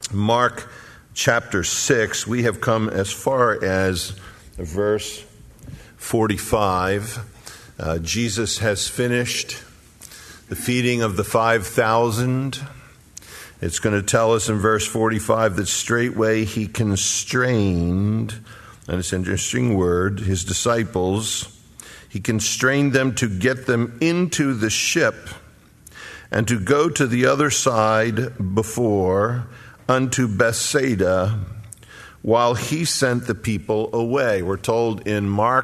Mark chapter 6. We have come as far as verse 45. Jesus has finished the feeding of the 5,000. It's going to tell us in verse 45 that straightway he constrained, and it's an interesting word, his disciples. He constrained them to get them into the ship and to go to the other side before unto Bethsaida, while he sent the people away. We're told in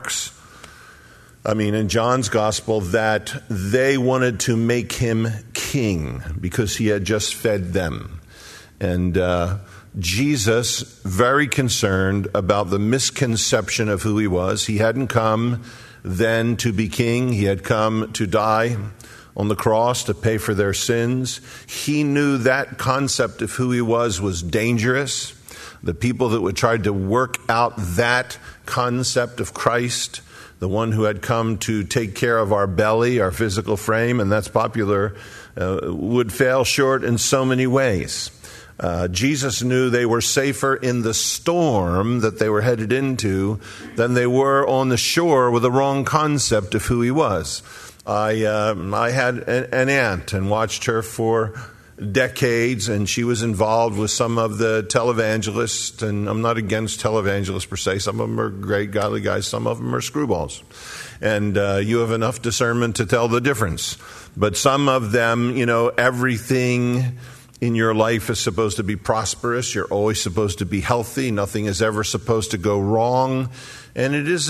John's gospel that they wanted to make him king because he had just fed them. And Jesus, very concerned about the misconception of who he was. He hadn't come then to be king. He had come to die on the cross to pay for their sins. He knew that concept of who he was dangerous. The people that would try to work out that concept of Christ, the one who had come to take care of our belly, our physical frame, and that's popular, would fail short in so many ways. Jesus knew they were safer in the storm that they were headed into than they were on the shore with the wrong concept of who he was. I had an aunt and watched her for decades, and she was involved with some of the televangelists, and I'm not against televangelists per se. Some of them are great godly guys, some of them are screwballs. And you have enough discernment to tell the difference. But some of them, everything in your life is supposed to be prosperous. You're always supposed to be healthy. Nothing is ever supposed to go wrong. And it is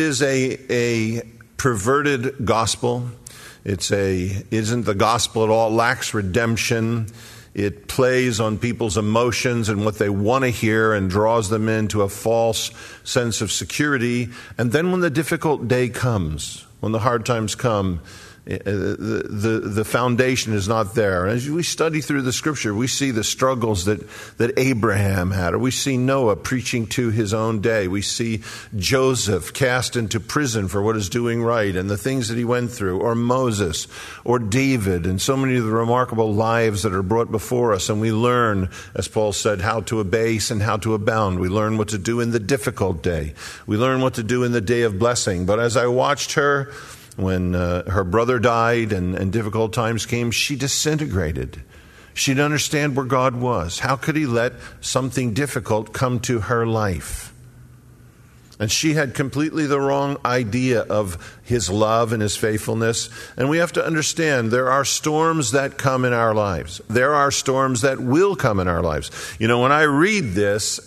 a perverted gospel. Isn't the gospel at all. It lacks redemption. It plays on people's emotions and what they want to hear and draws them into a false sense of security. And then when the difficult day comes, when the hard times come, the foundation is not there. As we study through the scripture, we see the struggles that Abraham had, or we see Noah preaching to his own day. We see Joseph cast into prison for what is doing right and the things that he went through, or Moses, or David, and so many of the remarkable lives that are brought before us. And we learn, as Paul said, how to abase and how to abound. We learn what to do in the difficult day. We learn what to do in the day of blessing. But as I watched her, when her brother died and difficult times came, she disintegrated. She didn't understand where God was. How could he let something difficult come to her life? And she had completely the wrong idea of his love and his faithfulness. And we have to understand there are storms that come in our lives. There are storms that will come in our lives. When I read this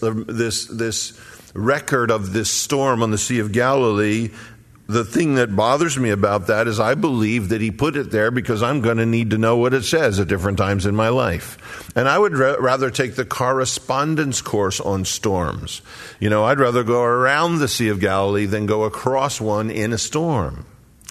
record of this storm on the Sea of Galilee, the thing that bothers me about that is I believe that he put it there because I'm going to need to know what it says at different times in my life. And I would rather take the correspondence course on storms. I'd rather go around the Sea of Galilee than go across one in a storm.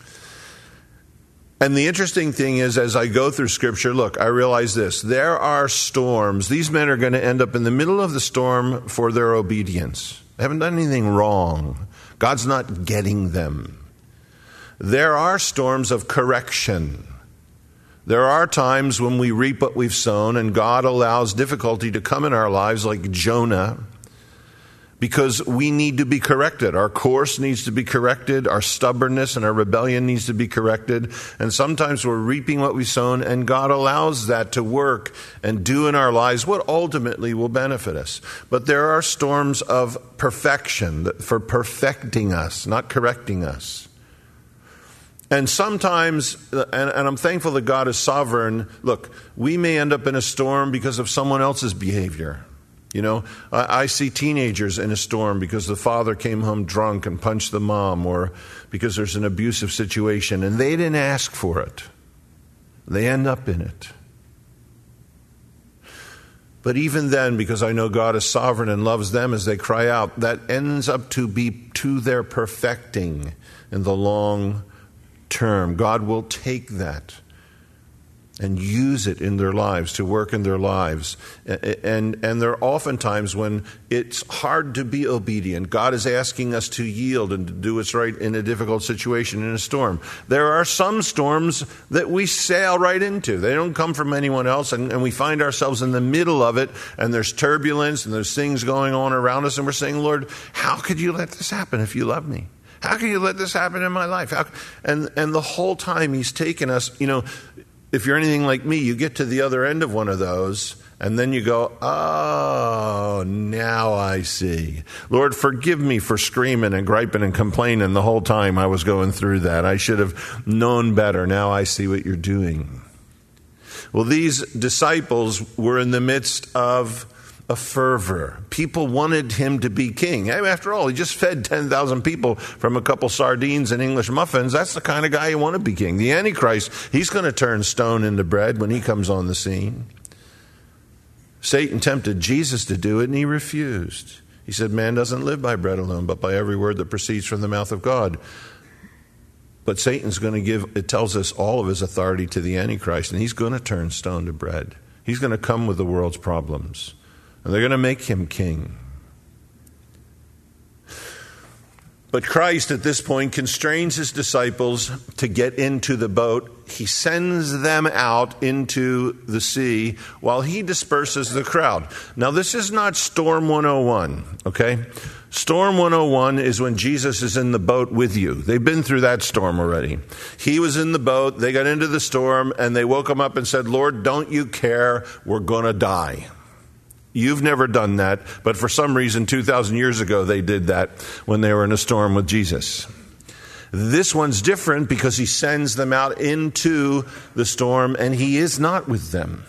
And the interesting thing is, as I go through Scripture, look, I realize this. There are storms. These men are going to end up in the middle of the storm for their obedience. They haven't done anything wrong. God's not getting them. There are storms of correction. There are times when we reap what we've sown, and God allows difficulty to come in our lives like Jonah, because we need to be corrected. Our course needs to be corrected. Our stubbornness and our rebellion needs to be corrected. And sometimes we're reaping what we've sown, and God allows that to work and do in our lives what ultimately will benefit us. But there are storms of perfection for perfecting us, not correcting us. And sometimes, and I'm thankful that God is sovereign, look, we may end up in a storm because of someone else's behavior. I see teenagers in a storm because the father came home drunk and punched the mom, or because there's an abusive situation, and they didn't ask for it. They end up in it. But even then, because I know God is sovereign and loves them as they cry out, that ends up to be to their perfecting in the long term. God will take that and use it in their lives, to work in their lives. And there are often times when it's hard to be obedient. God is asking us to yield and to do what's right in a difficult situation, in a storm. There are some storms that we sail right into. They don't come from anyone else, and we find ourselves in the middle of it, and there's turbulence, and there's things going on around us, and we're saying, Lord, how could you let this happen if you love me? How can you let this happen in my life? And the whole time he's taken us, if you're anything like me, you get to the other end of one of those, and then you go, oh, now I see. Lord, forgive me for screaming and griping and complaining the whole time I was going through that. I should have known better. Now I see what you're doing. Well, these disciples were in the midst of a fervor. People wanted him to be king. After all, he just fed 10,000 people from a couple sardines and English muffins. That's the kind of guy you want to be king. The Antichrist, he's going to turn stone into bread when he comes on the scene. Satan tempted Jesus to do it, and he refused. He said, man doesn't live by bread alone, but by every word that proceeds from the mouth of God. But Satan's going to give, it tells us, all of his authority to the Antichrist, and he's going to turn stone to bread. He's going to come with the world's problems. And they're going to make him king. But Christ at this point constrains his disciples to get into the boat. He sends them out into the sea while he disperses the crowd. Now, this is not Storm 101, okay? Storm 101 is when Jesus is in the boat with you. They've been through that storm already. He was in the boat, they got into the storm, and they woke him up and said, Lord, don't you care? We're going to die. You've never done that, but for some reason 2,000 years ago they did that when they were in a storm with Jesus. This one's different because he sends them out into the storm and he is not with them.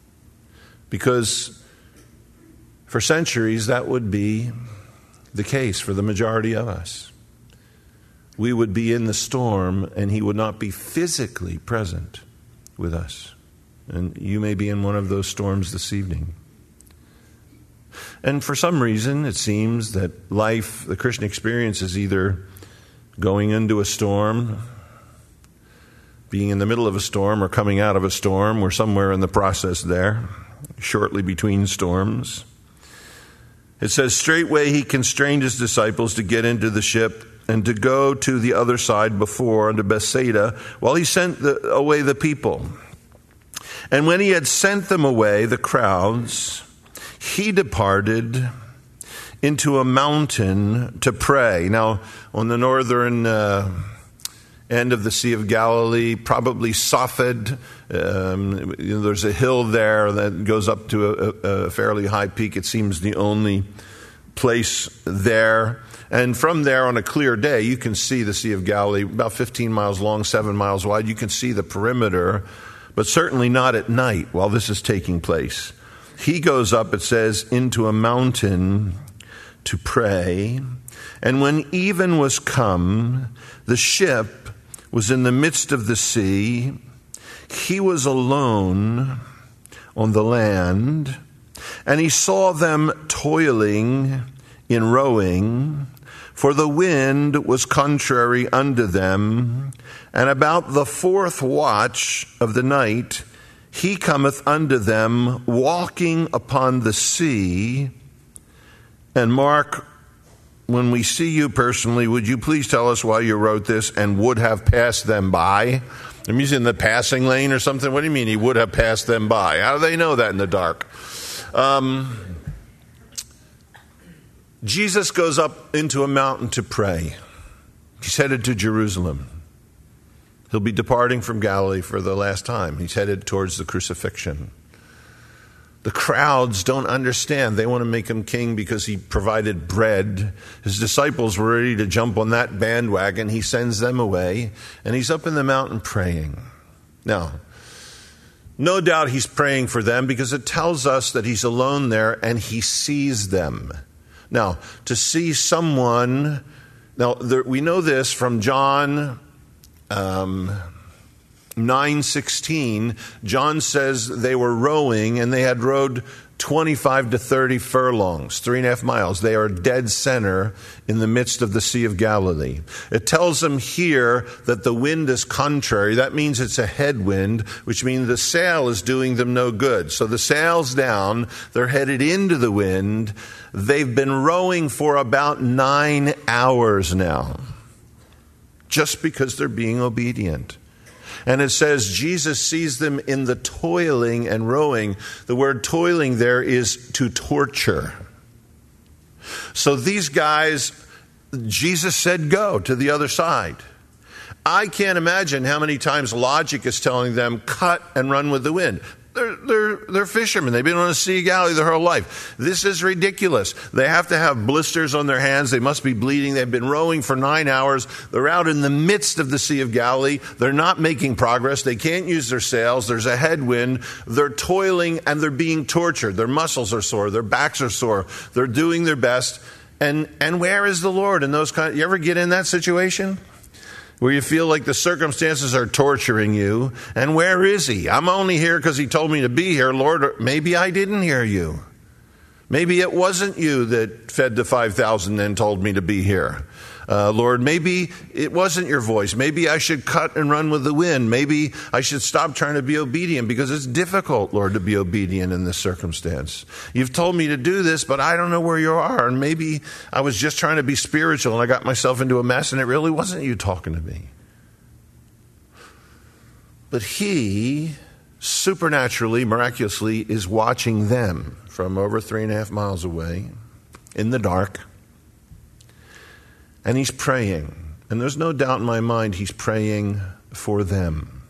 Because for centuries that would be the case for the majority of us. We would be in the storm and he would not be physically present with us. And you may be in one of those storms this evening. And for some reason, it seems that life, the Christian experience, is either going into a storm, being in the middle of a storm, or coming out of a storm. We're somewhere in the process there, shortly between storms. It says, straightway he constrained his disciples to get into the ship and to go to the other side before, unto Bethsaida, while he sent away the people. And when he had sent them away, the crowds, he departed into a mountain to pray. Now, on the northern end of the Sea of Galilee, probably Safed, there's a hill there that goes up to a fairly high peak. It seems the only place there. And from there, on a clear day, you can see the Sea of Galilee, about 15 miles long, 7 miles wide. You can see the perimeter, but certainly not at night while this is taking place. He goes up, it says, into a mountain to pray. And when even was come, the ship was in the midst of the sea. He was alone on the land, and he saw them toiling in rowing, for the wind was contrary unto them. And about the 4th watch of the night, he cometh unto them walking upon the sea. And Mark, when we see you personally, would you please tell us why you wrote this, and would have passed them by? I'm using the passing lane or something. What do you mean he would have passed them by? How do they know that in the dark? Jesus goes up into a mountain to pray. He's headed to Jerusalem. He'll be departing from Galilee for the last time. He's headed towards the crucifixion. The crowds don't understand. They want to make him king because he provided bread. His disciples were ready to jump on that bandwagon. He sends them away, and he's up in the mountain praying. Now, no doubt he's praying for them because it tells us that he's alone there and he sees them. Now, to see someone, we know this from John 9:16, John says they were rowing and they had rowed 25 to 30 furlongs, 3.5 miles. They are dead center in the midst of the Sea of Galilee. It tells them here that the wind is contrary. That means it's a headwind, which means the sail is doing them no good. So the sail's down. They're headed into the wind. They've been rowing for about 9 hours now, just because they're being obedient. And it says Jesus sees them in the toiling and rowing. The word toiling there is to torture. So these guys, Jesus said, go to the other side. I can't imagine how many times logic is telling them, cut and run with the wind. They're fishermen. They've been on the Sea of Galilee their whole life. This is ridiculous. They have to have blisters on their hands. They must be bleeding. They've been rowing for 9 hours. They're out in the midst of the Sea of Galilee. They're not making progress. They can't use their sails. There's a headwind. They're toiling and they're being tortured. Their muscles are sore. Their backs are sore. They're doing their best. And where is the Lord in those you ever get in that situation? Where you feel like the circumstances are torturing you. And where is he? I'm only here because he told me to be here. Lord, maybe I didn't hear you. Maybe it wasn't you that fed the 5,000 and told me to be here. Lord, maybe it wasn't your voice. Maybe I should cut and run with the wind. Maybe I should stop trying to be obedient because it's difficult, Lord, to be obedient in this circumstance. You've told me to do this, but I don't know where you are. And maybe I was just trying to be spiritual and I got myself into a mess and it really wasn't you talking to me. But he supernaturally, miraculously is watching them from over 3.5 miles away in the dark. And he's praying. And there's no doubt in my mind he's praying for them.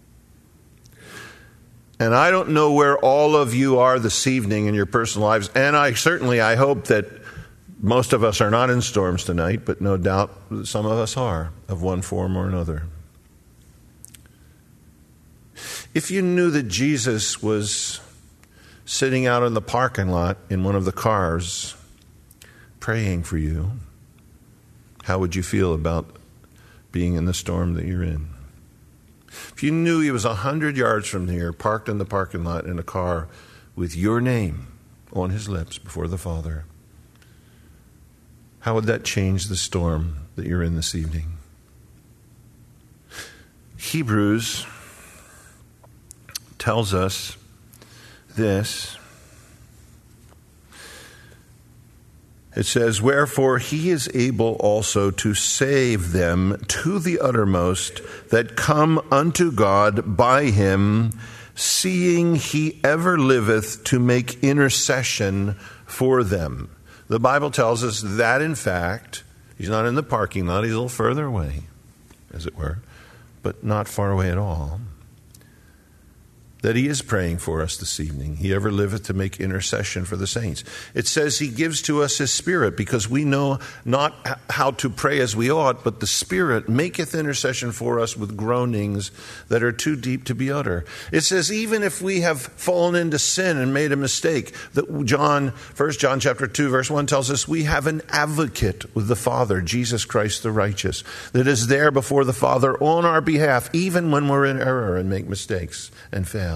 And I don't know where all of you are this evening in your personal lives. And I hope that most of us are not in storms tonight, but no doubt some of us are, of one form or another. If you knew that Jesus was sitting out in the parking lot in one of the cars praying for you, how would you feel about being in the storm that you're in? If you knew he was 100 yards from here, parked in the parking lot in a car with your name on his lips before the Father, how would that change the storm that you're in this evening? Hebrews tells us this. It says, wherefore he is able also to save them to the uttermost that come unto God by him, seeing he ever liveth to make intercession for them. The Bible tells us that, in fact, he's not in the parking lot. He's a little further away, as it were, but not far away at all. That he is praying for us this evening. He ever liveth to make intercession for the saints. It says he gives to us his Spirit because we know not how to pray as we ought, but the Spirit maketh intercession for us with groanings that are too deep to be uttered. It says even if we have fallen into sin and made a mistake, that 1 John chapter 2 verse 1 tells us we have an advocate with the Father, Jesus Christ the righteous, that is there before the Father on our behalf, even when we're in error and make mistakes and fail.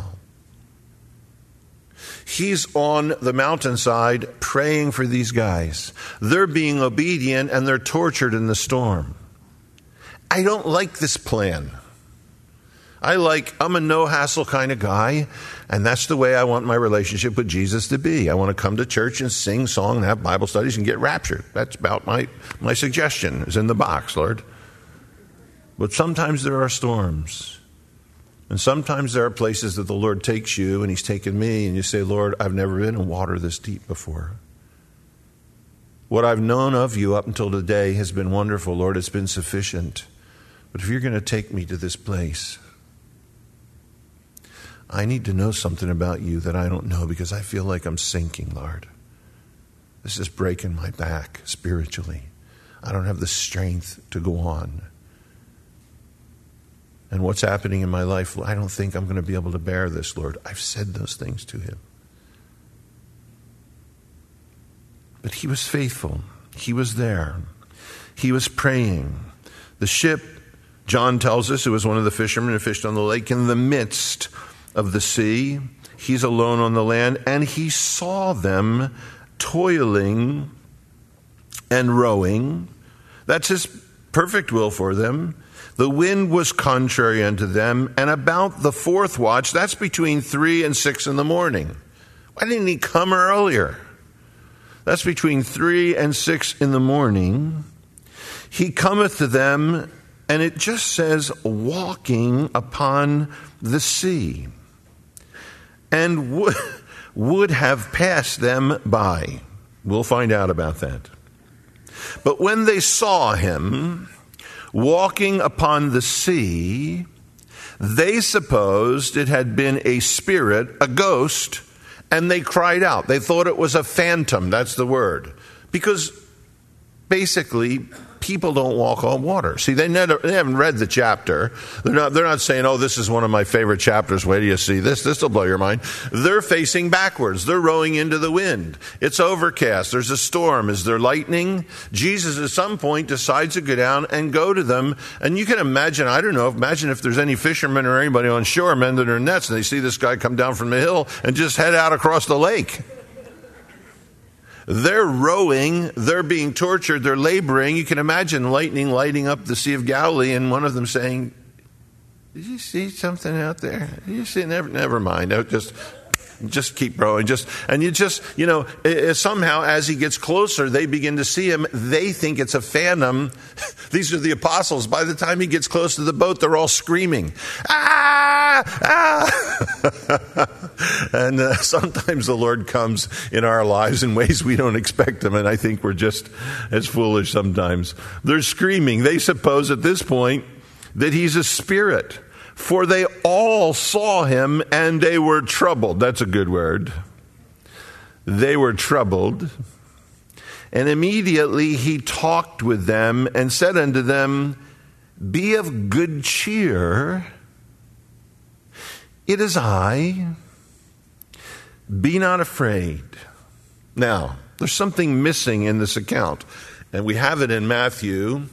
He's on the mountainside praying for these guys. They're being obedient and they're tortured in the storm. I don't like this plan. I'm a no-hassle kind of guy, and that's the way I want my relationship with Jesus to be. I want to come to church and sing song and have Bible studies and get raptured. That's about my suggestion is in the box, Lord. But sometimes there are storms. And sometimes there are places that the Lord takes you, and he's taken me, and you say, Lord, I've never been in water this deep before. What I've known of you up until today has been wonderful, Lord. It's been sufficient. But if you're going to take me to this place, I need to know something about you that I don't know because I feel like I'm sinking, Lord. This is breaking my back spiritually. I don't have the strength to go on. And what's happening in my life, I don't think I'm going to be able to bear this, Lord. I've said those things to him. But he was faithful. He was there. He was praying. The ship, John tells us, it was one of the fishermen who fished on the lake in the midst of the sea. he's alone on the land, and he saw them toiling and rowing. That's his perfect will for them. The wind was contrary unto them, and about the fourth watch, that's between 3 and 6 in the morning. Why didn't he come earlier? That's between 3 and 6 in the morning. He cometh to them, and it just says, walking upon the sea, and would have passed them by. We'll find out about that. But when they saw him walking upon the sea, they supposed it had been a spirit, a ghost, and they cried out. They thought it was a phantom. That's the word. Because basically, people don't walk on water. See, they haven't read the chapter. They're not saying, oh, this is one of my favorite chapters. Wait till you see this. This will blow your mind. They're facing backwards. They're rowing into the wind. It's overcast. There's a storm. Is there lightning? Jesus at some point decides to go down and go to them. And you can imagine, imagine if there's any fishermen or anybody on shore mending their nets and they see this guy come down from the hill and just head out across the lake. They're rowing, they're being tortured, they're laboring. You can imagine lightning lighting up the Sea of Galilee and one of them saying, did you see something out there? Did you see? Never mind. Just keep rowing. Somehow as he gets closer, they begin to see him. They think it's a phantom. These are the apostles. By the time he gets close to the boat, they're all screaming, ah, ah. And sometimes the Lord comes in our lives in ways we don't expect him. And I think we're just as foolish sometimes. They're screaming. They suppose at this point that he's a spirit. For they all saw him, and they were troubled. That's a good word. They were troubled. And immediately he talked with them and said unto them, be of good cheer. It is I. Be not afraid. Now, there's something missing in this account, and we have it in Matthew.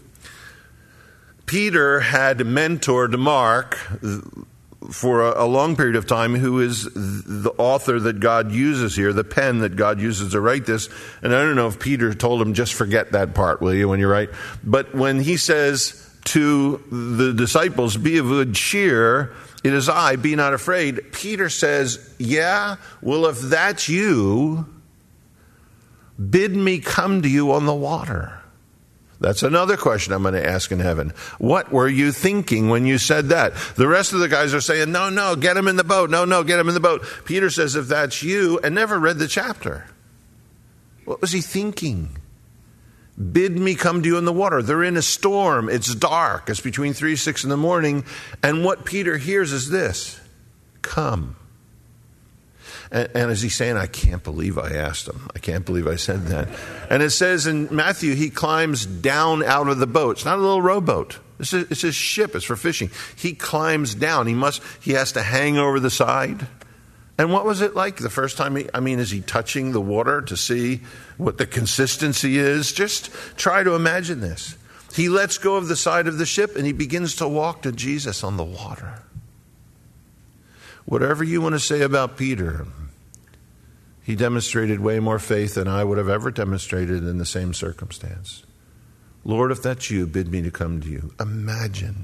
Peter had mentored Mark for a long period of time, who is the author that God uses here, the pen that God uses to write this. And I don't know if Peter told him, just forget that part, will you, when you write. But when he says to the disciples, be of good cheer, it is I, be not afraid, Peter says, yeah, well, if that's you, bid me come to you on the water. That's another question I'm going to ask in heaven. What were you thinking when you said that? The rest of the guys are saying, no, get him in the boat. No, get him in the boat. Peter says, if that's you, and never read the chapter. What was he thinking? Bid me come to you in the water. They're in a storm. It's dark. It's between 3 and 6 in the morning. And what Peter hears is this: come. And as he's saying, I can't believe I asked him. I can't believe I said that. And it says in Matthew, he climbs down out of the boat. It's not a little rowboat. It's a ship. It's for fishing. He climbs down. He has to hang over the side. And what was it like the first time? Is he touching the water to see what the consistency is? Just try to imagine this. He lets go of the side of the ship and he begins to walk to Jesus on the water. Whatever you want to say about Peter, he demonstrated way more faith than I would have ever demonstrated in the same circumstance. Lord, if that's you, bid me to come to you. Imagine.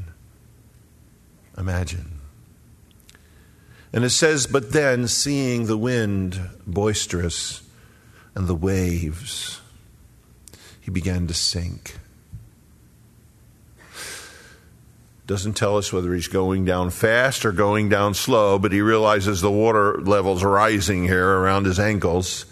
And it says, but then, seeing the wind boisterous and the waves, he began to sink. Doesn't tell us whether he's going down fast or going down slow, but he realizes the water level's rising here around his ankles.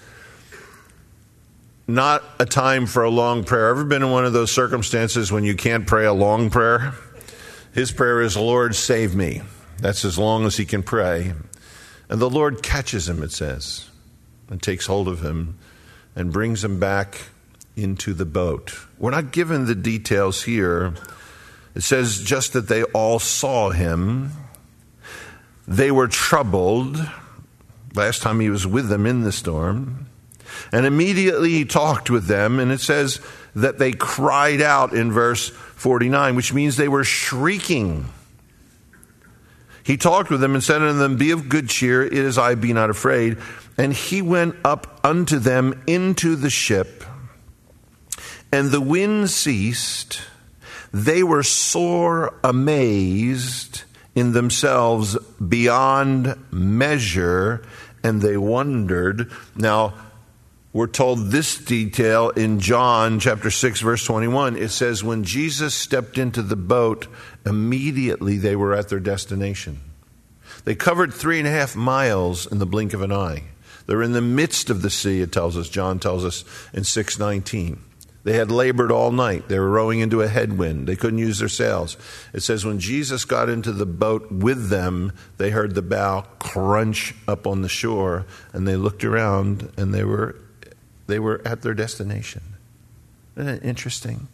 Not a time for a long prayer. Ever been in one of those circumstances when you can't pray a long prayer? His prayer is, Lord, save me. That's as long as he can pray. And the Lord catches him, it says, and takes hold of him and brings him back into the boat. We're not given the details here. It says just that they all saw him. They were troubled. Last time he was with them in the storm. And immediately he talked with them. And it says that they cried out in verse 49, which means they were shrieking. He talked with them and said unto them, Be of good cheer, it is I, be not afraid. And he went up unto them into the ship, and the wind ceased. They were sore amazed in themselves beyond measure, and they wondered. Now, we're told this detail in John chapter 6, verse 21. It says, when Jesus stepped into the boat, immediately they were at their destination. They covered 3.5 miles in the blink of an eye. They're in the midst of the sea, it tells us. John tells us in 6:19. They had labored all night. They were rowing into a headwind. They couldn't use their sails. It says when Jesus got into the boat with them, they heard the bow crunch up on the shore, and they looked around, and they were at their destination. Isn't that interesting?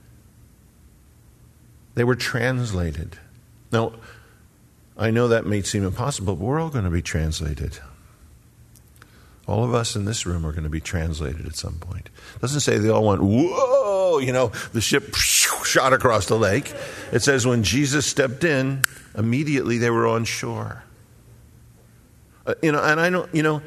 They were translated. Now, I know that may seem impossible, but we're all going to be translated. All of us in this room are going to be translated at some point. It doesn't say they all went, whoa, the ship shot across the lake. It says when Jesus stepped in, immediately they were on shore. And I don't,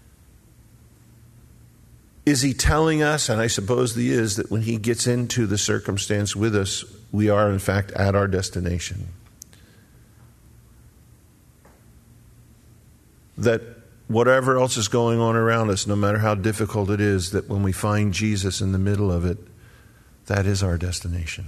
is he telling us, and I suppose he is, that when he gets into the circumstance with us, we are in fact at our destination? That whatever else is going on around us, no matter how difficult it is, that when we find Jesus in the middle of it, that is our destination.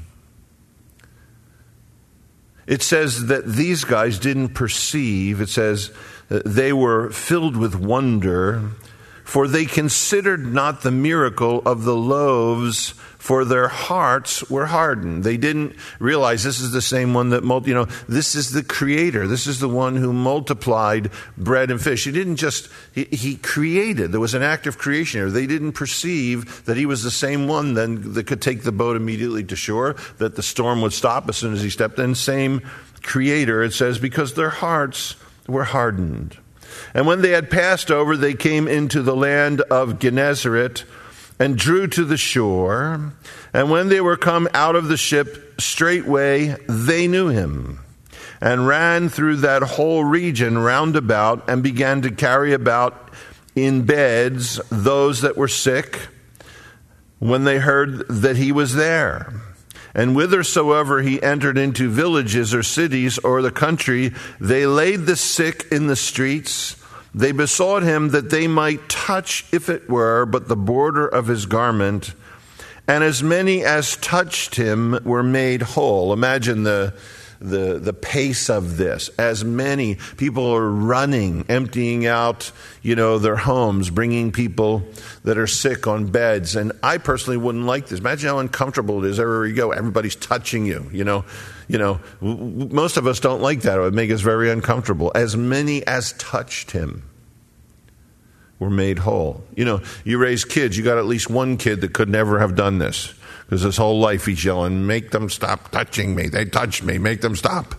It says that these guys didn't perceive. It says they were filled with wonder, for they considered not the miracle of the loaves, for their hearts were hardened. They didn't realize this is the same one that, this is the Creator. This is the one who multiplied bread and fish. He didn't just, he created. There was an act of creation here. They didn't perceive that he was the same one then that could take the boat immediately to shore, that the storm would stop as soon as he stepped in. Same Creator, it says, because their hearts were hardened. And when they had passed over, they came into the land of Gennesaret and drew to the shore. And when they were come out of the ship, straightway they knew him, and ran through that whole region round about, and began to carry about in beds those that were sick, when they heard that he was there. And whithersoever he entered into villages or cities or the country, they laid the sick in the streets. They besought him that they might touch, if it were, but the border of his garment. And as many as touched him were made whole. Imagine the pace of this. As many people are running, emptying out, their homes, bringing people that are sick on beds. And I personally wouldn't like this. Imagine how uncomfortable it is everywhere you go. Everybody's touching you, most of us don't like that. It would make us very uncomfortable. As many as touched him were made whole. You raise kids, you got at least one kid that could never have done this. Because his whole life he's yelling, make them stop touching me. They touch me. Make them stop.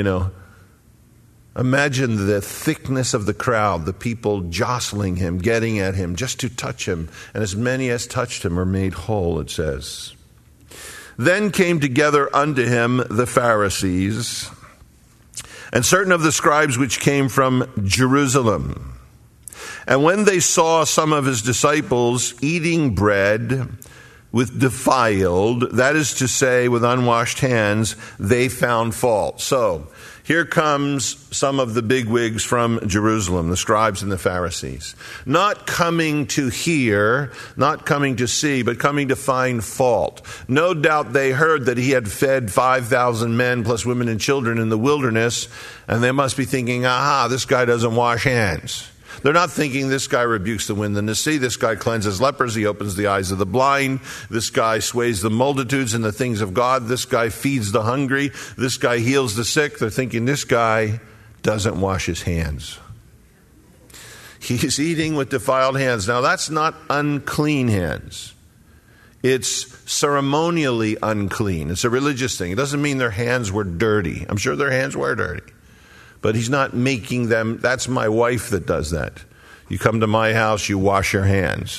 Imagine the thickness of the crowd, the people jostling him, getting at him, just to touch him. And as many as touched him are made whole, it says. Then came together unto him the Pharisees, and certain of the scribes which came from Jerusalem. And when they saw some of his disciples eating bread with defiled, that is to say, with unwashed hands, they found fault. So, here comes some of the bigwigs from Jerusalem, the scribes and the Pharisees. Not coming to hear, not coming to see, but coming to find fault. No doubt they heard that he had fed 5,000 men plus women and children in the wilderness, and they must be thinking, aha, this guy doesn't wash hands. They're not thinking this guy rebukes the wind and the sea. This guy cleanses lepers. He opens the eyes of the blind. This guy sways the multitudes in the things of God. This guy feeds the hungry. This guy heals the sick. They're thinking this guy doesn't wash his hands. He's eating with defiled hands. Now that's not unclean hands. It's ceremonially unclean. It's a religious thing. It doesn't mean their hands were dirty. I'm sure their hands were dirty. But he's not making them. That's my wife that does that. You come to my house, you wash your hands.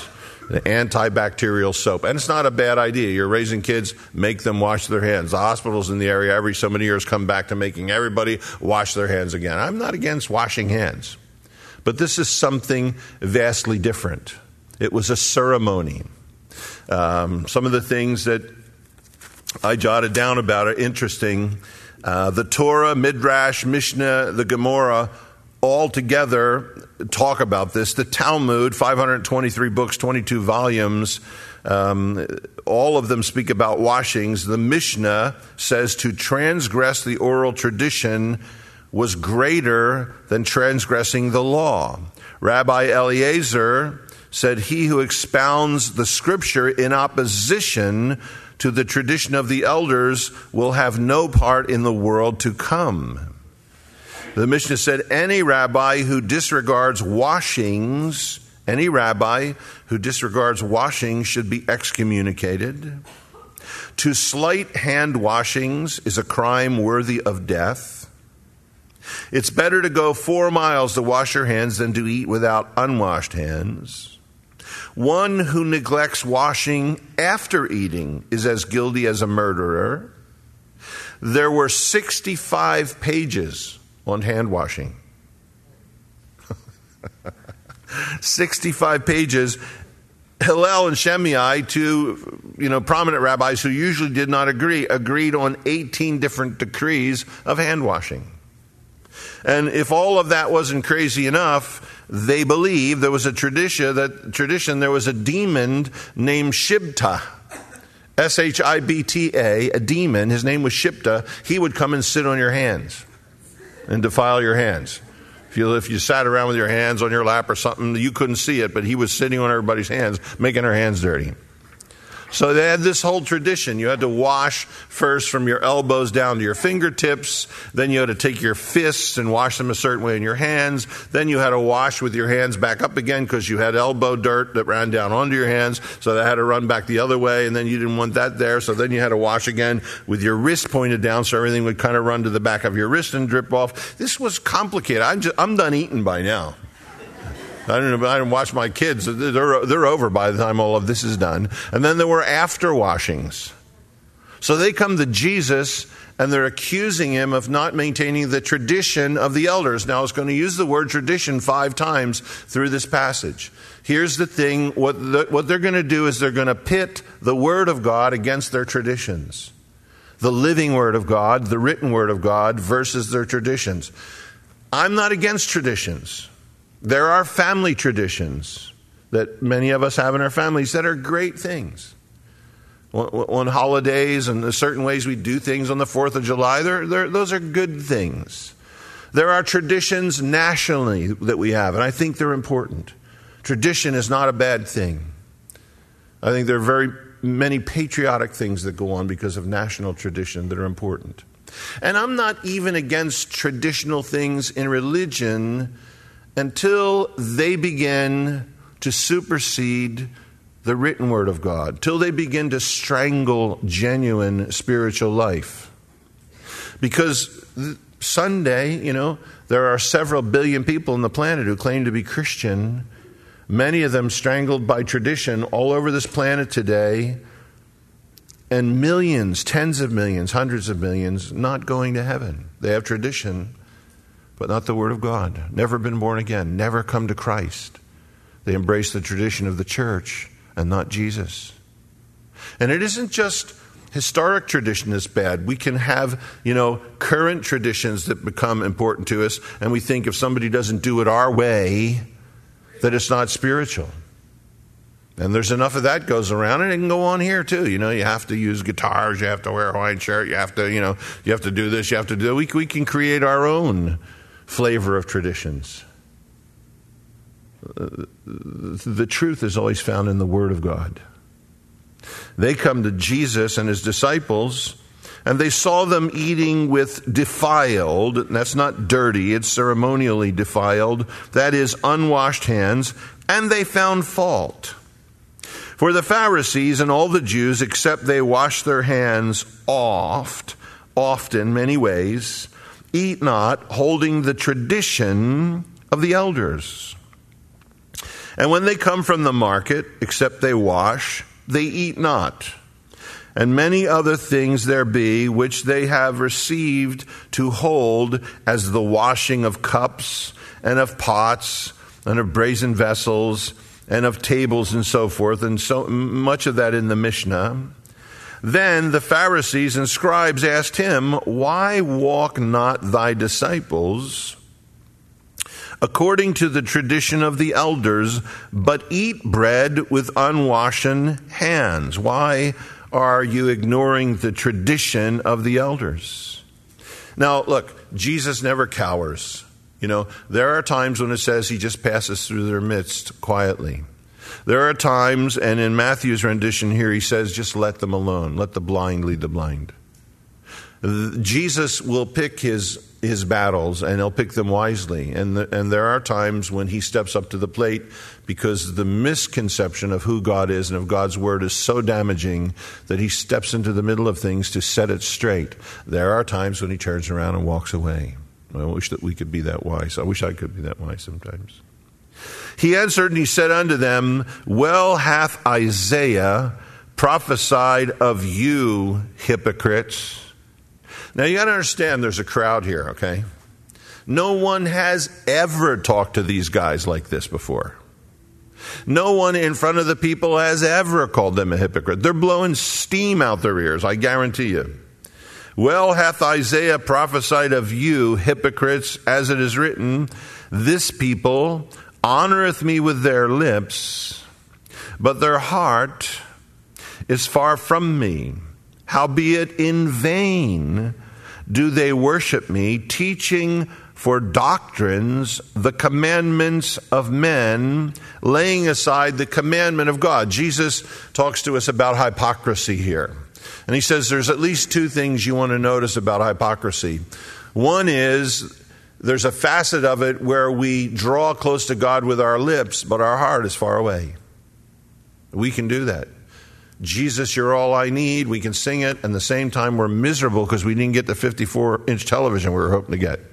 the antibacterial soap. And it's not a bad idea. You're raising kids, make them wash their hands. The hospitals in the area every so many years come back to making everybody wash their hands again. I'm not against washing hands. But this is something vastly different. It was a ceremony. Some of the things that I jotted down about are interesting. The Torah, Midrash, Mishnah, the Gemara, all together talk about this. The Talmud, 523 books, 22 volumes, all of them speak about washings. The Mishnah says to transgress the oral tradition was greater than transgressing the law. Rabbi Eliezer said, he who expounds the scripture in opposition to the tradition of the elders will have no part in the world to come. The Mishnah said, any rabbi who disregards washings should be excommunicated. To slight hand washings is a crime worthy of death. It's better to go 4 miles to wash your hands than to eat without unwashed hands. One who neglects washing after eating is as guilty as a murderer. There were 65 pages on hand washing. 65 pages. Hillel and Shammai, two prominent rabbis who usually did not agree, agreed on 18 different decrees of hand washing. And if all of that wasn't crazy enough, they believe there was a tradition, there was a demon named Shibta. Shibta, a demon. His name was Shibta. He would come and sit on your hands and defile your hands. If you sat around with your hands on your lap or something, you couldn't see it, but he was sitting on everybody's hands, making their hands dirty. So they had this whole tradition. You had to wash first from your elbows down to your fingertips. Then you had to take your fists and wash them a certain way in your hands. Then you had to wash with your hands back up again because you had elbow dirt that ran down onto your hands. So they had to run back the other way, and then you didn't want that there. So then you had to wash again with your wrist pointed down so everything would kind of run to the back of your wrist and drip off. This was complicated. I'm done eating by now. I didn't watch my kids. They're over by the time all of this is done. And then there were after washings. So they come to Jesus and they're accusing him of not maintaining the tradition of the elders. Now, I was going to use the word tradition 5 times through this passage. Here's the thing. What they're going to do is they're going to pit the Word of God against their traditions. The living Word of God, the written Word of God versus their traditions. I'm not against traditions. There are family traditions that many of us have in our families that are great things. On holidays and the certain ways we do things on the 4th of July, those are good things. There are traditions nationally that we have, and I think they're important. Tradition is not a bad thing. I think there are very many patriotic things that go on because of national tradition that are important. And I'm not even against traditional things in religion until they begin to supersede the written Word of God, till they begin to strangle genuine spiritual life. Because Sunday, there are several billion people on the planet who claim to be Christian, many of them strangled by tradition all over this planet today, and millions, tens of millions, hundreds of millions not going to heaven. They have tradition, but not the Word of God. Never been born again. Never come to Christ. They embrace the tradition of the church and not Jesus. And it isn't just historic tradition that's bad. We can have, current traditions that become important to us, and we think if somebody doesn't do it our way, that it's not spiritual. And there's enough of that goes around, and it can go on here too. You have to use guitars, you have to wear a Hawaiian shirt, you have to, you have to do this, you have to do that. We can create our own flavor of traditions. The truth is always found in the Word of God. They come to Jesus and his disciples, and they saw them eating with defiled, and that's not dirty, it's ceremonially defiled, that is, unwashed hands, and they found fault. For the Pharisees and all the Jews, except they wash their hands often, many ways, eat not, holding the tradition of the elders. And when they come from the market, except they wash, they eat not. And many other things there be, which they have received to hold as the washing of cups, and of pots, and of brazen vessels, and of tables, and so forth, and so much of that in the Mishnah. Then the Pharisees and scribes asked him, Why walk not thy disciples according to the tradition of the elders, but eat bread with unwashen hands? Why are you ignoring the tradition of the elders? Now, look, Jesus never cowers. There are times when it says he just passes through their midst quietly. There are times, and in Matthew's rendition here, he says, just let them alone. Let the blind lead the blind. Jesus will pick his battles, and he'll pick them wisely. And there are times when he steps up to the plate because the misconception of who God is and of God's word is so damaging that he steps into the middle of things to set it straight. There are times when he turns around and walks away. I wish that we could be that wise. I wish I could be that wise sometimes. He answered and he said unto them, Well hath Isaiah prophesied of you, hypocrites. Now you got to understand there's a crowd here, okay? No one has ever talked to these guys like this before. No one in front of the people has ever called them a hypocrite. They're blowing steam out their ears, I guarantee you. Well hath Isaiah prophesied of you, hypocrites, as it is written, This people honoreth me with their lips, but their heart is far from me. Howbeit in vain do they worship me, teaching for doctrines the commandments of men, laying aside the commandment of God. Jesus talks to us about hypocrisy here. And he says there's at least two things you want to notice about hypocrisy. One is there's a facet of it where we draw close to God with our lips, but our heart is far away. We can do that. Jesus, you're all I need. We can sing it. And at the same time, we're miserable because we didn't get the 54-inch television we were hoping to get.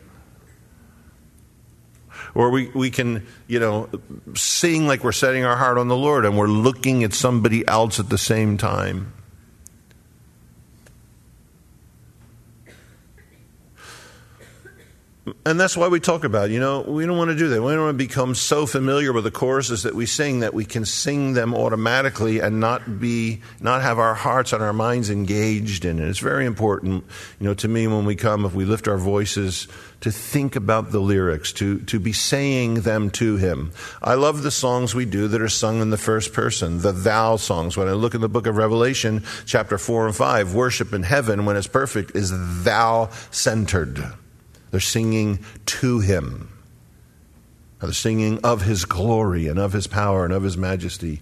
Or we can, sing like we're setting our heart on the Lord and we're looking at somebody else at the same time. And that's why we talk about, we don't want to do that. We don't want to become so familiar with the choruses that we sing that we can sing them automatically and not have our hearts and our minds engaged in it. It's very important, to me when we come, if we lift our voices, to think about the lyrics, to be saying them to him. I love the songs we do that are sung in the first person, the thou songs. When I look in the book of Revelation, chapter 4 and 5, worship in heaven, when it's perfect, is thou-centered. They're singing to him. They're singing of his glory and of his power and of his majesty.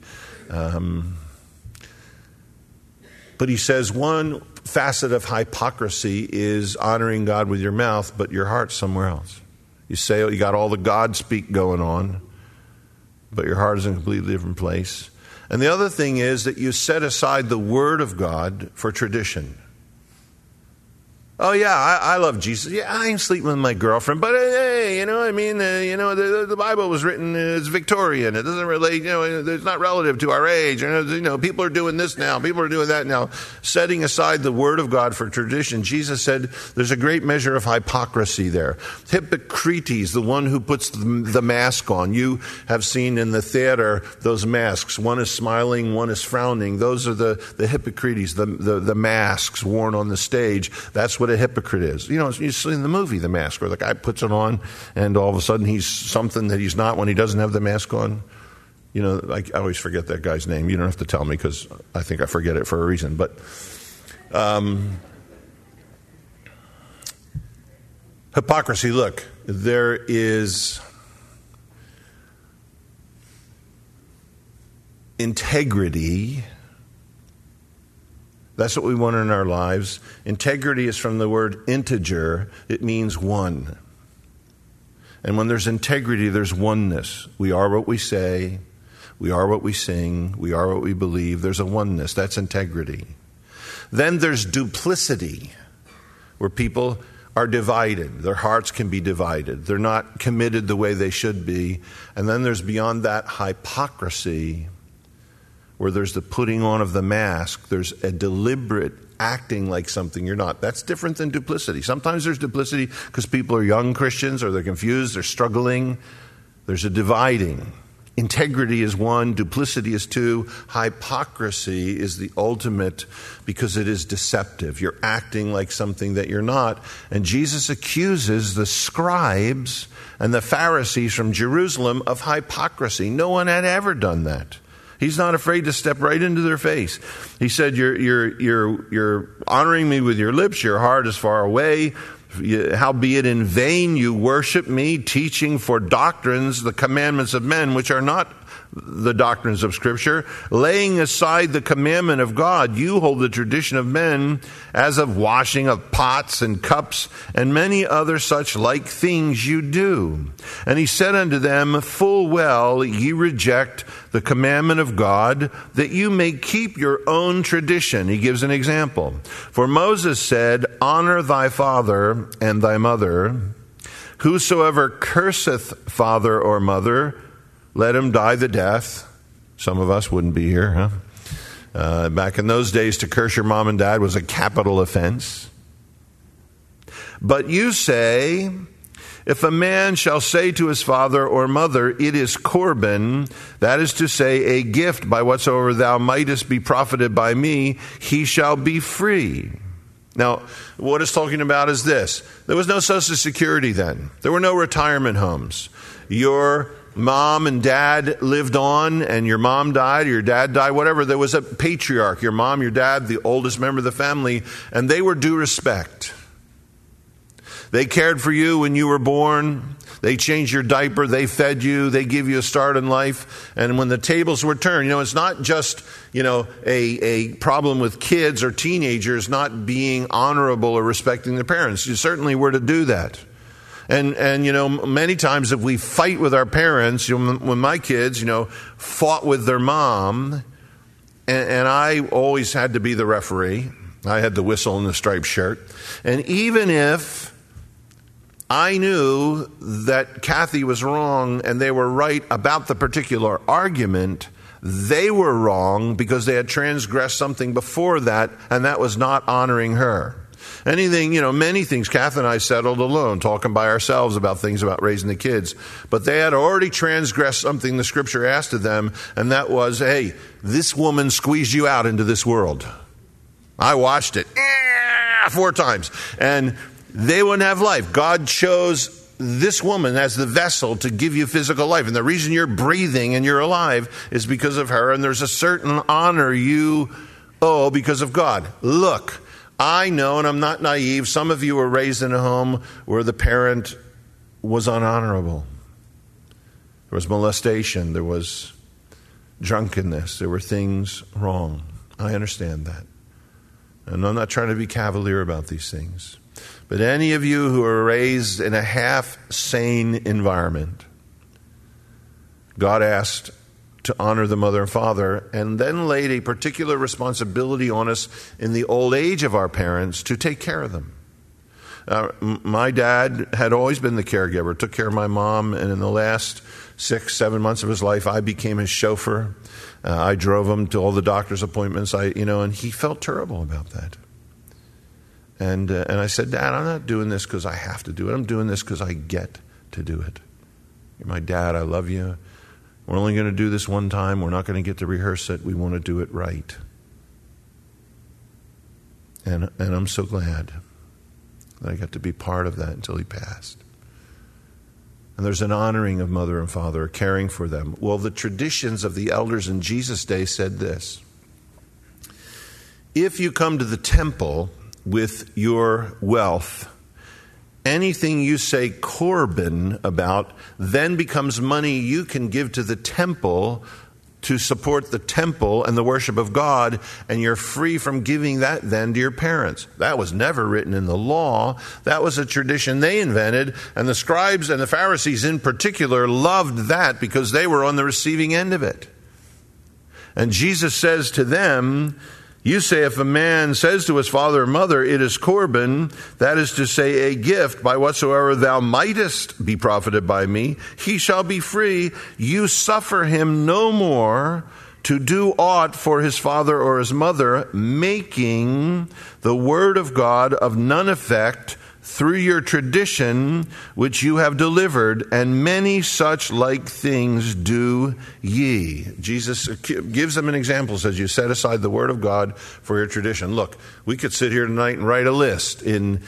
But he says one facet of hypocrisy is honoring God with your mouth, but your heart's somewhere else. You say you got all the God speak going on, but your heart is in a completely different place. And the other thing is that you set aside the word of God for tradition. Oh, yeah, I love Jesus. Yeah, I ain't sleeping with my girlfriend. But, hey, the Bible was written, it's Victorian. It doesn't relate, it's not relative to our age. People are doing this now. People are doing that now. Setting aside the word of God for tradition, Jesus said there's a great measure of hypocrisy there. Hippocrates, the one who puts the mask on. You have seen in the theater those masks. One is smiling, one is frowning. Those are the Hippocrates, the masks worn on the stage. That's what a hypocrite is. You see in the movie The Mask, where the guy puts it on and all of a sudden he's something that he's not when he doesn't have the mask on. I always forget that guy's name. You don't have to tell me because I think I forget it for a reason. But hypocrisy, look, there is integrity. That's what we want in our lives. Integrity is from the word integer. It means one. And when there's integrity, there's oneness. We are what we say. We are what we sing. We are what we believe. There's a oneness. That's integrity. Then there's duplicity, where people are divided. Their hearts can be divided. They're not committed the way they should be. And then there's beyond that hypocrisy, where there's the putting on of the mask. There's a deliberate acting like something you're not. That's different than duplicity. Sometimes there's duplicity because people are young Christians or they're confused, they're struggling. There's a dividing. Integrity is one, duplicity is two, hypocrisy is the ultimate because it is deceptive. You're acting like something that you're not. And Jesus accuses the scribes and the Pharisees from Jerusalem of hypocrisy. No one had ever done that. He's not afraid to step right into their face. He said, you're honoring me with your lips, your heart is far away. Howbeit in vain you worship me, teaching for doctrines the commandments of men, which are not the doctrines of Scripture. Laying aside the commandment of God, you hold the tradition of men, as of washing of pots and cups, and many other such like things you do. And he said unto them, full well ye reject the commandment of God, that you may keep your own tradition. He gives an example. For Moses said, honor thy father and thy mother. Whosoever curseth father or mother, let him die the death. Some of us wouldn't be here, huh? Back in those days, to curse your mom and dad was a capital offense. But you say, if a man shall say to his father or mother, it is Corban, that is to say, a gift by whatsoever thou mightest be profited by me, he shall be free. Now, what it's talking about is this. There was no Social Security then. There were no retirement homes. Your mom and dad lived on, and your mom died, or your dad died, whatever. There was a patriarch, your mom, your dad, the oldest member of the family, and they were due respect. They cared for you when you were born. They changed your diaper. They fed you. They gave you a start in life. And when the tables were turned, it's not just, a problem with kids or teenagers not being honorable or respecting their parents. You certainly were to do that. And many times if we fight with our parents, when my kids, fought with their mom, and I always had to be the referee. I had the whistle and the striped shirt. And even if I knew that Kathy was wrong and they were right about the particular argument, they were wrong because they had transgressed something before that, and that was not honoring her. Many things Kath and I settled alone, talking by ourselves about things about raising the kids. But they had already transgressed something the Scripture asked of them, and that was, hey, this woman squeezed you out into this world. I watched it 4 times. And they wouldn't have life. God chose this woman as the vessel to give you physical life. And the reason you're breathing and you're alive is because of her. And there's a certain honor you owe because of God. Look, I know, and I'm not naive, some of you were raised in a home where the parent was unhonorable. There was molestation. There was drunkenness. There were things wrong. I understand that. And I'm not trying to be cavalier about these things. But any of you who are raised in a half-sane environment, God asked to honor the mother and father, and then laid a particular responsibility on us in the old age of our parents to take care of them. My dad had always been the caregiver, took care of my mom, and in the last 6-7 months of his life, I became his chauffeur. I drove him to all the doctor's appointments, and he felt terrible about that. And I said, Dad, I'm not doing this because I have to do it. I'm doing this because I get to do it. You're my dad. I love you. We're only going to do this one time. We're not going to get to rehearse it. We want to do it right. And I'm so glad that I got to be part of that until he passed. And there's an honoring of mother and father, caring for them. Well, the traditions of the elders in Jesus' day said this. If you come to the temple with your wealth, anything you say Corban about then becomes money you can give to the temple to support the temple and the worship of God, and you're free from giving that then to your parents. That was never written in the law. That was a tradition they invented, and the scribes and the Pharisees in particular loved that because they were on the receiving end of it. And Jesus says to them, You say, if a man says to his father or mother, it is Corban, that is to say, a gift, by whatsoever thou mightest be profited by me, he shall be free. You suffer him no more to do aught for his father or his mother, making the word of God of none effect through your tradition which you have delivered, and many such like things do ye. Jesus gives them an example, says you set aside the word of God for your tradition. Look, we could sit here tonight and write a list in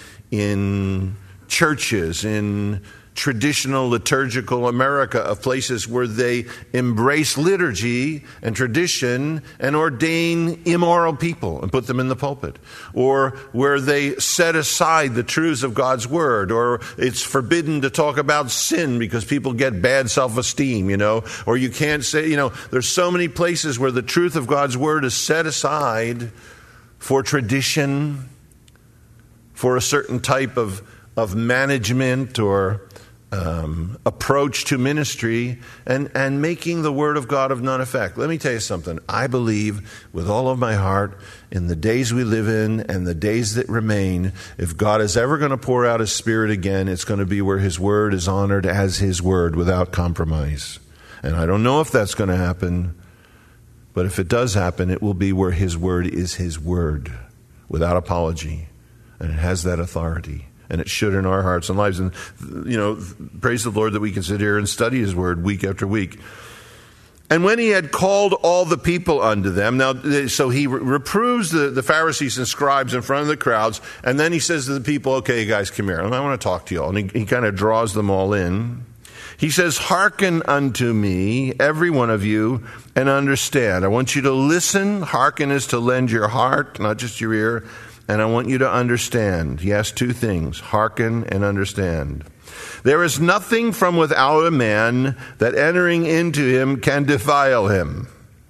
churches, in traditional liturgical America, of places where they embrace liturgy and tradition and ordain immoral people and put them in the pulpit, or where they set aside the truths of God's word, or it's forbidden to talk about sin because people get bad self-esteem, or you can't say, there's so many places where the truth of God's word is set aside for tradition, for a certain type of management or approach to ministry, and making the word of God of none effect. Let me tell you something. I believe with all of my heart in the days we live in and the days that remain, if God is ever going to pour out his Spirit again, it's going to be where his word is honored as his word without compromise. And I don't know if that's going to happen, but if it does happen, it will be where his word is his word without apology, and it has that authority. And it should in our hearts and lives. And, praise the Lord that we can sit here and study his word week after week. And when he had called all the people unto them, now, so he reproves the Pharisees and scribes in front of the crowds, and then he says to the people, okay, you guys, come here. I want to talk to you all. And he kind of draws them all in. He says, hearken unto me, every one of you, and understand. I want you to listen. Hearken is to lend your heart, not just your ear. And I want you to understand. He has two things, hearken and understand. There is nothing from without a man that entering into him can defile him.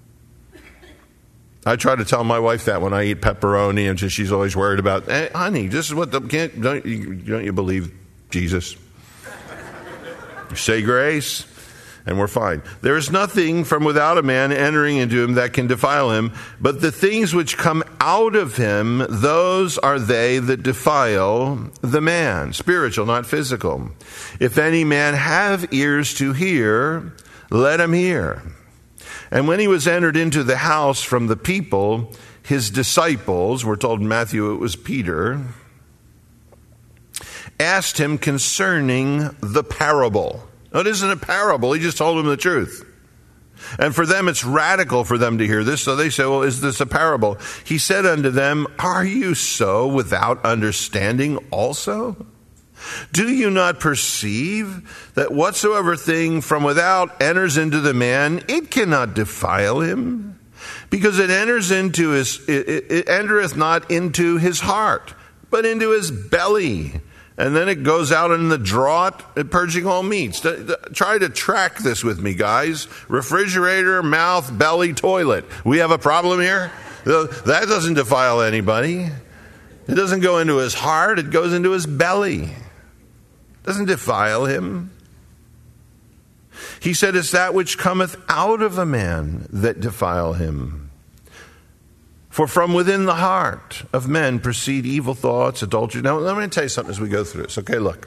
I try to tell my wife that when I eat pepperoni, and she's always worried about, hey, honey, this is what don't you believe Jesus? You say grace, and we're fine. There is nothing from without a man entering into him that can defile him, but the things which come out of him, those are they that defile the man. Spiritual, not physical. If any man have ears to hear, let him hear. And when he was entered into the house from the people, his disciples, we're told in Matthew it was Peter, asked him concerning the parable. No, it isn't a parable. He just told them the truth. And for them, it's radical for them to hear this. So they say, well, is this a parable? He said unto them, are you so without understanding also? Do you not perceive that whatsoever thing from without enters into the man, it cannot defile him? Because it entereth not into his heart, but into his belly. And then it goes out in the draught, purging all meats. Try to track this with me, guys. Refrigerator, mouth, belly, toilet. We have a problem here? That doesn't defile anybody. It doesn't go into his heart. It goes into his belly. It doesn't defile him. He said, it's that which cometh out of a man that defile him. For from within the heart of men proceed evil thoughts, adultery. Now, let me tell you something as we go through this. Okay, look.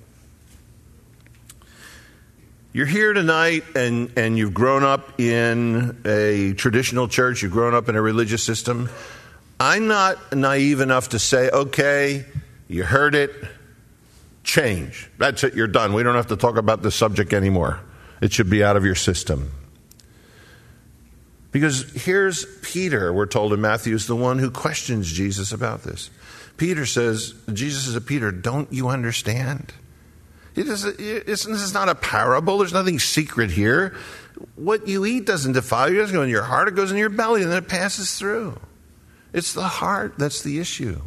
You're here tonight and you've grown up in a traditional church. You've grown up in a religious system. I'm not naive enough to say, okay, you heard it, change. That's it, you're done. We don't have to talk about this subject anymore. It should be out of your system. Because here's Peter, we're told in Matthew, is the one who questions Jesus about this. Peter says, Jesus says to Peter, don't you understand? This is not a parable. There's nothing secret here. What you eat doesn't defile you. It doesn't go in your heart. It goes in your belly, and then it passes through. It's the heart that's the issue.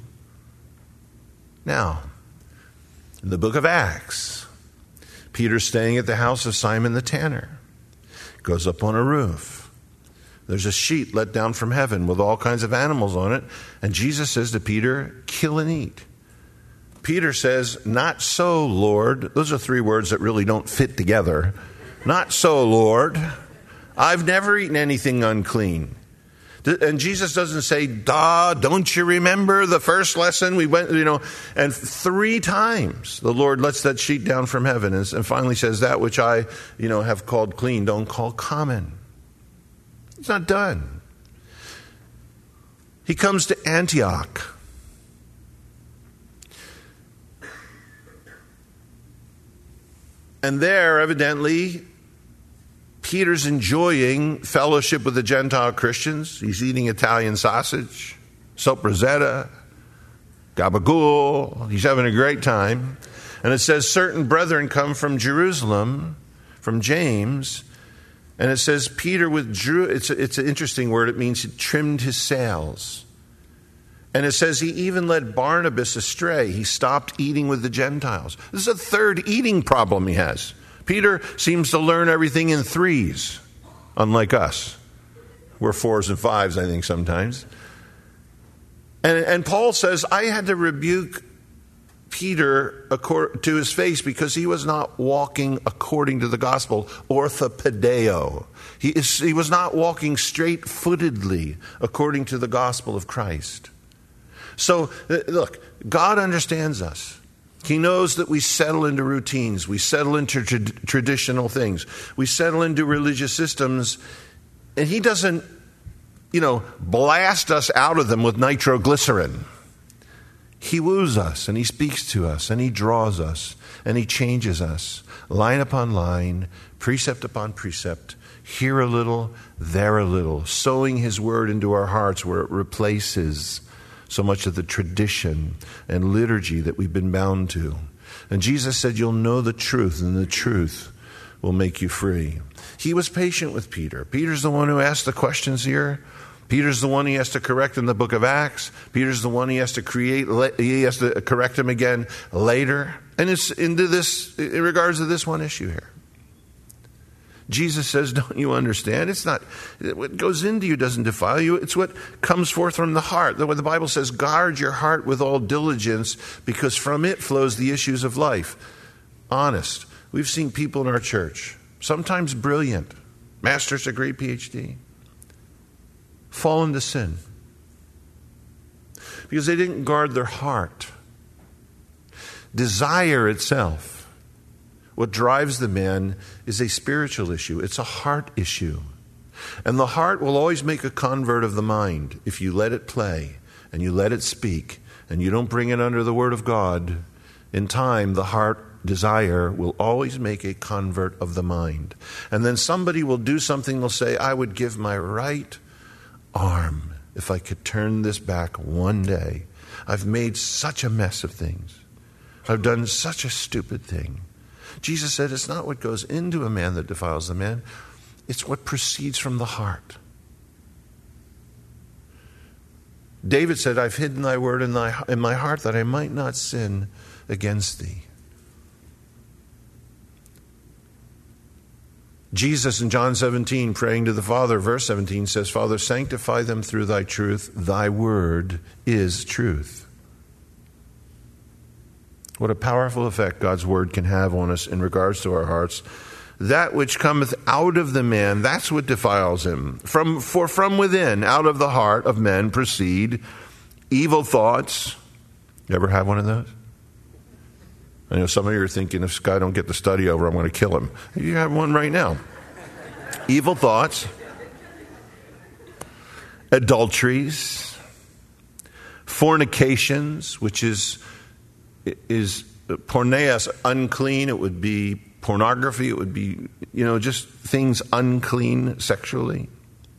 Now, in the book of Acts, Peter's staying at the house of Simon the tanner. Goes up on a roof. There's a sheet let down from heaven with all kinds of animals on it. And Jesus says to Peter, kill and eat. Peter says, not so, Lord. Those are three words that really don't fit together. Not so, Lord. I've never eaten anything unclean. And Jesus doesn't say, don't you remember the first lesson we went, and 3 times the Lord lets that sheet down from heaven and finally says, that which I, have called clean, don't call common. It's not done. He comes to Antioch. And there, evidently, Peter's enjoying fellowship with the Gentile Christians. He's eating Italian sausage, soppressata, gabagool. He's having a great time. And it says, certain brethren come from Jerusalem, from James. And it says, Peter withdrew. It's an interesting word. It means he trimmed his sails. And it says he even led Barnabas astray. He stopped eating with the Gentiles. This is a third eating problem he has. Peter seems to learn everything in 3s, unlike us. We're 4s and 5s, I think, sometimes. And Paul says, I had to rebuke Peter to his face because he was not walking according to the gospel, orthopedeo. He was not walking straight-footedly according to the gospel of Christ. So, look, God understands us. He knows that we settle into routines. We settle into traditional things. We settle into religious systems. And he doesn't, blast us out of them with nitroglycerin. He woos us, and he speaks to us, and he draws us, and he changes us, line upon line, precept upon precept, here a little, there a little, sowing his word into our hearts where it replaces so much of the tradition and liturgy that we've been bound to. And Jesus said, you'll know the truth, and the truth will make you free. He was patient with Peter. Peter's the one who asked the questions here. Peter's the one he has to correct in the book of Acts. Peter's the one he has to correct him again later. And it's in regards to this one issue here. Jesus says, don't you understand? It's not, what goes into you doesn't defile you. It's what comes forth from the heart. The Bible says, guard your heart with all diligence, because from it flows the issues of life. Honest. We've seen people in our church, sometimes brilliant, master's degree, PhD, fall into sin because they didn't guard their heart. Desire itself, what drives the man, is a spiritual issue. It's a heart issue. And the heart will always make a convert of the mind if you let it play and you let it speak and you don't bring it under the word of God. In time, the heart desire will always make a convert of the mind. And then somebody will do something, they'll say, I would give my right arm if I could turn this back one day. I've made such a mess of things. I've done such a stupid thing. Jesus said it's not what goes into a man that defiles the man. It's what proceeds from the heart. David said, I've hidden thy word in my heart that I might not sin against thee. Jesus in John 17, praying to the Father, verse 17 says, Father, sanctify them through thy truth. Thy word is truth. What a powerful effect God's word can have on us in regards to our hearts. That which cometh out of the man, that's what defiles him. For from within, out of the heart of men proceed evil thoughts. You ever have one of those? I know some of you are thinking, if Scott don't get the study over, I'm going to kill him. You have one right now. Evil thoughts, adulteries, fornications, which is porneas, unclean. It would be pornography. It would be, just things unclean sexually.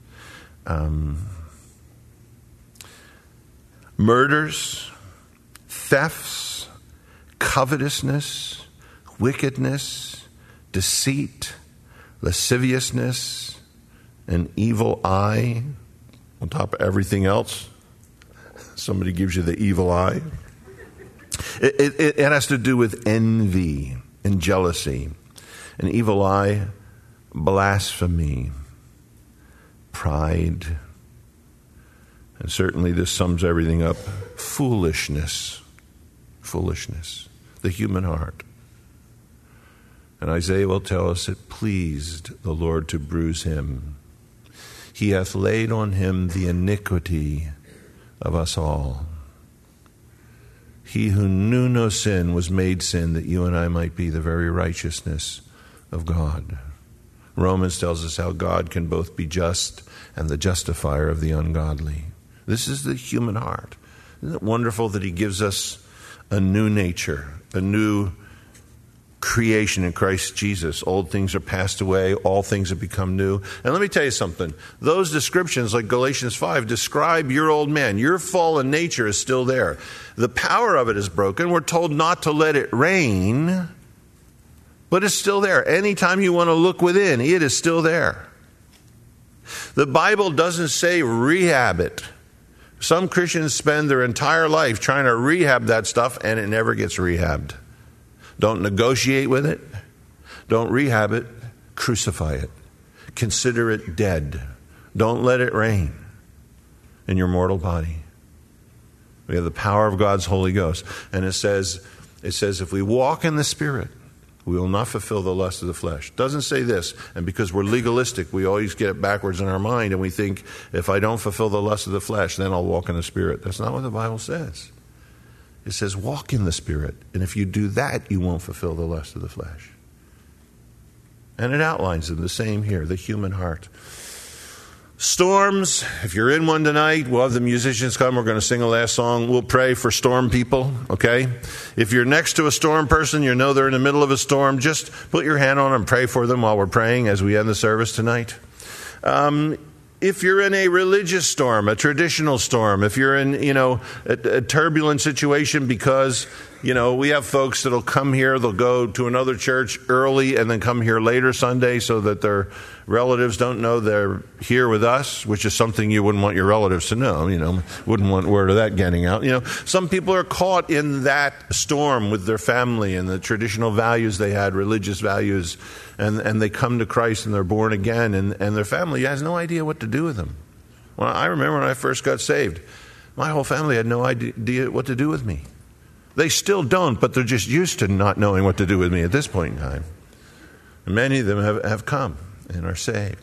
Murders, thefts, covetousness, wickedness, deceit, lasciviousness, an evil eye. On top of everything else, somebody gives you the evil eye. It has to do with envy and jealousy. An evil eye, blasphemy, pride, and certainly this sums everything up, foolishness, the human heart. And Isaiah will tell us it pleased the Lord to bruise him. He hath laid on him the iniquity of us all. He who knew no sin was made sin, that you and I might be the very righteousness of God. Romans tells us how God can both be just and the justifier of the ungodly. This is the human heart. Isn't it wonderful that he gives us a new nature, a new creation in Christ Jesus? Old things are passed away, all things have become new. And let me tell you something. Those descriptions, like Galatians 5, describe your old man. Your fallen nature is still there. The power of it is broken. We're told not to let it reign, but it's still there. Anytime you want to look within, it is still there. The Bible doesn't say rehab it. Some Christians spend their entire life trying to rehab that stuff, and it never gets rehabbed. Don't negotiate with it. Don't rehab it. Crucify it. Consider it dead. Don't let it reign in your mortal body. We have the power of God's Holy Ghost. And it says if we walk in the Spirit, we will not fulfill the lust of the flesh. It doesn't say this. And because we're legalistic, we always get it backwards in our mind, and we think, if I don't fulfill the lust of the flesh, then I'll walk in the Spirit. That's not what the Bible says. It says walk in the Spirit. And if you do that, you won't fulfill the lust of the flesh. And it outlines them the same here, the human heart. Storms, if you're in one tonight, we'll have the musicians come. We're going to sing a last song. We'll pray for storm people, okay? If you're next to a storm person, you know they're in the middle of a storm, just put your hand on them and pray for them while we're praying as we end the service tonight. If you're in a religious storm, a traditional storm, if you're in, a turbulent situation because, we have folks that'll come here, they'll go to another church early and then come here later Sunday so that their relatives don't know they're here with us, which is something you wouldn't want your relatives to know, wouldn't want word of that getting out. Some people are caught in that storm with their family and the traditional values they had, religious values, and they come to Christ and they're born again, and their family has no idea what to do with them. Well, I remember when I first got saved, my whole family had no idea what to do with me. They still don't, but they're just used to not knowing what to do with me at this point in time. And many of them have come and are saved.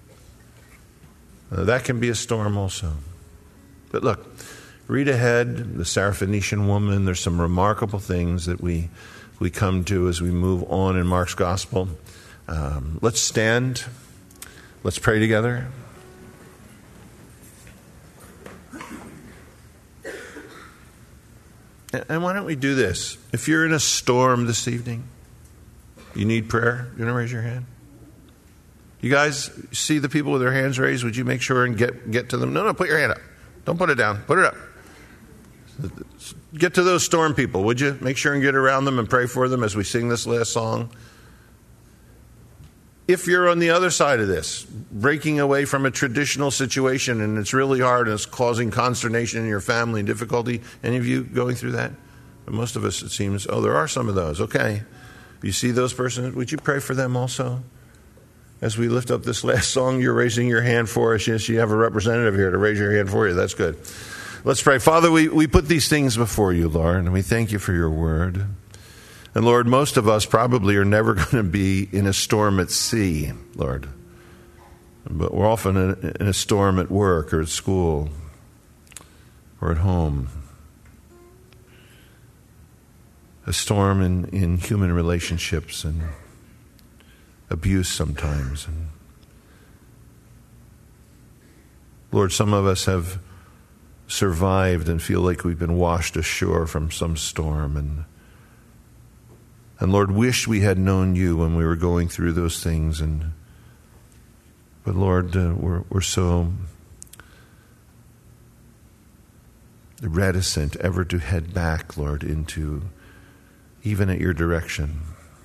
That can be a storm also. But look, read ahead, the Syrophoenician woman. There's some remarkable things that we come to as we move on in Mark's gospel. Let's stand. Let's pray together. And why don't we do this? If you're in a storm this evening, you need prayer, you want to raise your hand? You guys see the people with their hands raised? Would you make sure and get to them? No, put your hand up. Don't put it down. Put it up. Get to those storm people, would you? Make sure and get around them and pray for them as we sing this last song. If you're on the other side of this, breaking away from a traditional situation and it's really hard and it's causing consternation in your family and difficulty, any of you going through that? But most of us, it seems, there are some of those. Okay. You see those persons, would you pray for them also? As we lift up this last song, you're raising your hand for us. Yes, you have a representative here to raise your hand for you. That's good. Let's pray. Father, we put these things before you, Lord, and we thank you for your word. And Lord, most of us probably are never going to be in a storm at sea, Lord. But we're often in a storm at work or at school or at home. A storm in human relationships and abuse sometimes. And Lord, some of us have survived and feel like we've been washed ashore from some storm. And Lord, wish we had known you when we were going through those things. But Lord, we're so reticent ever to head back, Lord, into, even at your direction,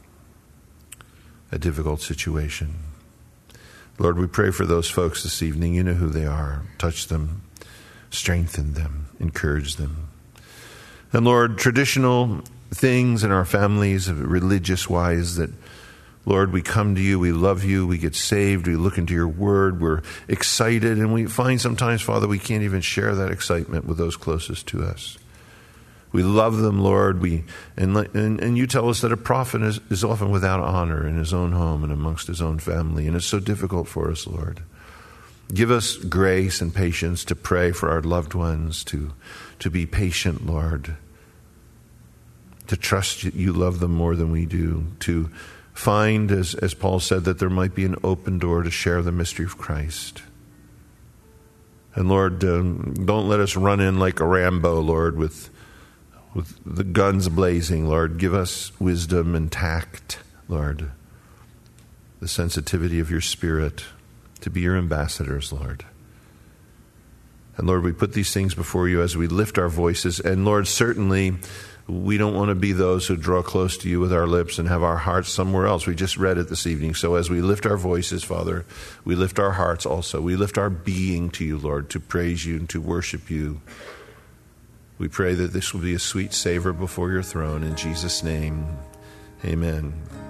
a difficult situation. Lord, we pray for those folks this evening. You know who they are. Touch them, strengthen them, encourage them. And Lord, traditional things in our families, religious-wise, that, Lord, we come to you, we love you, we get saved, we look into your word, we're excited, and we find sometimes, Father, we can't even share that excitement with those closest to us. We love them, Lord, and you tell us that a prophet is often without honor in his own home and amongst his own family, and it's so difficult for us, Lord. Give us grace and patience to pray for our loved ones, to be patient, Lord, to trust you love them more than we do, to find, as Paul said, that there might be an open door to share the mystery of Christ. And Lord, don't let us run in like a Rambo, Lord, with the guns blazing, Lord. Give us wisdom and tact, Lord, the sensitivity of your Spirit to be your ambassadors, Lord. And Lord, we put these things before you as we lift our voices. And Lord, certainly we don't want to be those who draw close to you with our lips and have our hearts somewhere else. We just read it this evening. So as we lift our voices, Father, we lift our hearts also. We lift our being to you, Lord, to praise you and to worship you. We pray that this will be a sweet savor before your throne. In Jesus' name, amen.